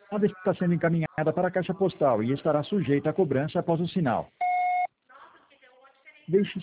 está sendo encaminhada para a caixa postal e estará sujeita a cobrança após o sinal. Deixe